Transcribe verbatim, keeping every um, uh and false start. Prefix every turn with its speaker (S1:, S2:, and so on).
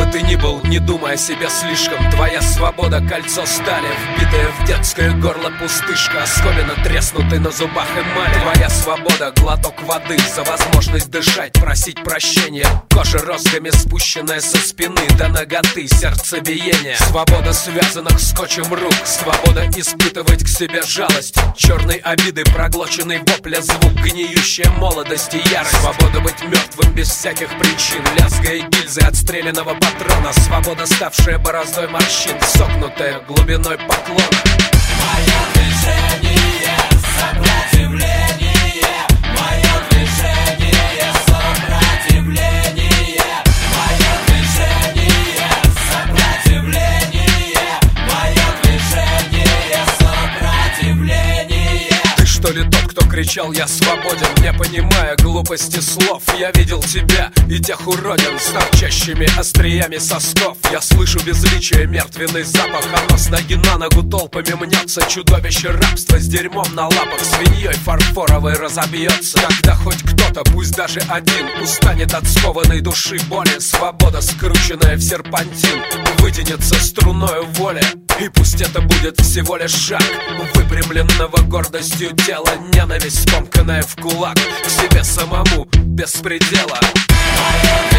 S1: ты ни был, не думай о себе слишком. Твоя свобода — кольцо стали, вбитое в детское горло пустышка, оскомина треснутый на зубах эмали. Твоя свобода — глоток воды за возможность дышать, просить прощения. Кожа розгами спущенная со спины до ноготы, сердцебиение. Свобода связанных скотчем рук, свобода испытывать к себе жалость, черной обиды проглоченный вопля звук, гниющая молодость и ярость. Свобода быть мертвым без всяких причин, лязгая гильзы отстрелянного патрона. Свобода, ставшая бороздой морщин, согнутая глубиной поклона.
S2: Мое движение — сопротивление. Мое движение — сопротивление. Мое движение — сопротивление. Мое движение — сопротивление.
S1: Ты что ли тот, кто кричал «я свободен», не понимая глупости слов? Я видел тебя и тех уродин с торчащими остриями сосков. Я слышу безличие, мертвенный запах, оно с ноги на ногу толпами мнется. Чудовище рабства с дерьмом на лапах, свиньей фарфоровой разобьется. Когда хоть кто-то, пусть даже один, устанет от скованной души боли, свобода, скрученная в серпантин, вытянется струною воли. И пусть это будет всего лишь шаг выпрямленного гордостью тела, ненависть, скомканная в кулак, к себе самому без предела.
S2: Мое